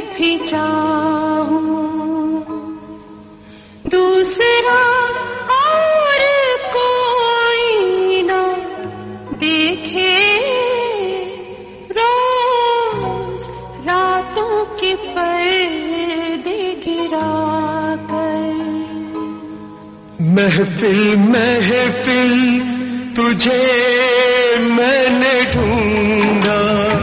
भी चाहूं दूसरा और कोई ना देखे रोज रातों के पर्दे गिरा कर। महफिल महफिल तुझे मैंने ढूंढा,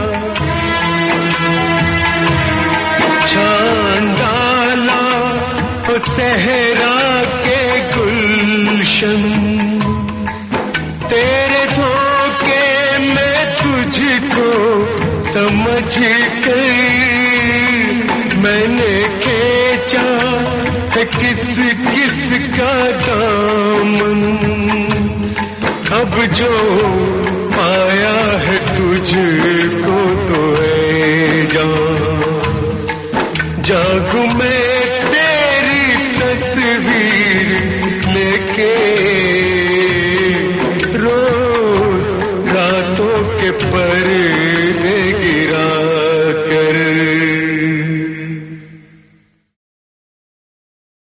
छान डाला वो सहरा के गुलशन, तेरे धोखे में तुझको समझ कर मैंने खींचा है किस किस का दामन। अब जो पाया है तुझको तो है जागू मैं